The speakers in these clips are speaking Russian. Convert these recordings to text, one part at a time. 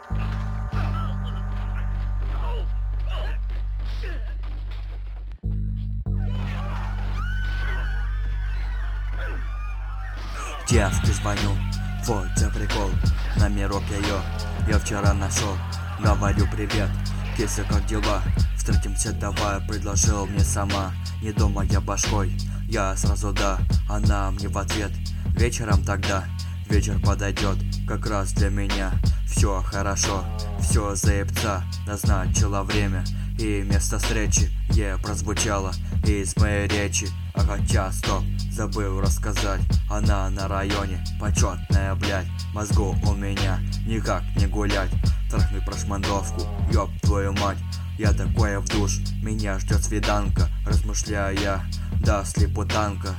Девке звоню, вот тебе прикол, номерок ее я вчера нашел. Говорю привет, кися, как дела? Встретимся давай, предложил мне сама. Не думая башкой, я сразу да. Она мне в ответ, вечером тогда. Вечер подойдет, как раз для меня. Все хорошо, все заебца, назначила время. И место встречи прозвучало из моей речи. А хотя стоп, забыл рассказать. Она на районе, почетная, блядь. Мозгу у меня никак не гулять. Трахнуть прошмандовку, ёб твою мать. Я такое в душ, меня ждет свиданка. Размышляю я, да слепутанка.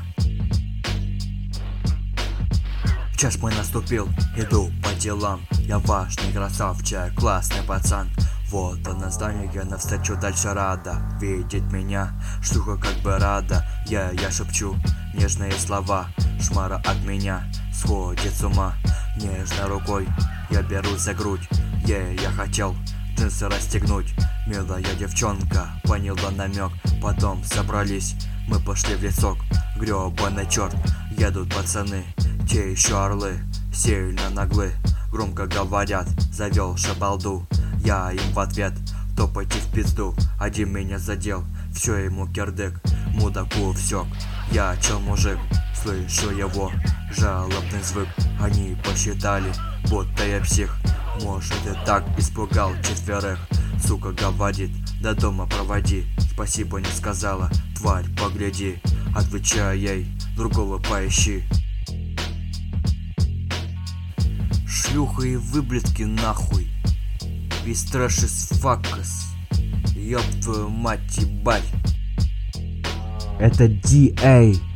Час мой наступил, иду по делам. Я важный красавчик, классный пацан. Вот она здание, навстречу дальше рада видеть меня, штука как бы рада. Я шепчу нежные слова, шмара от меня сходит с ума. Нежной рукой я берусь за грудь, я хотел джинсы расстегнуть. Милая девчонка поняла намек, потом собрались, мы пошли в лесок. Гребаный черт, едут пацаны, те еще орлы, сильно наглы. Громко говорят, завел шабалду. Я им в ответ, топайте в пизду. Один меня задел, все ему кирдык, мудаку всек. Я чел мужик, слышу его жалобный звук. Они посчитали, будто я псих. Может и так испугал четверых. Сука говорит, до дома проводи. Спасибо не сказала, тварь, погляди. Отвечаю ей, другого поищи. Шлюха и выблядки нахуй. Весь трэш из факас. Ёб твою мать, ебать. Это DA.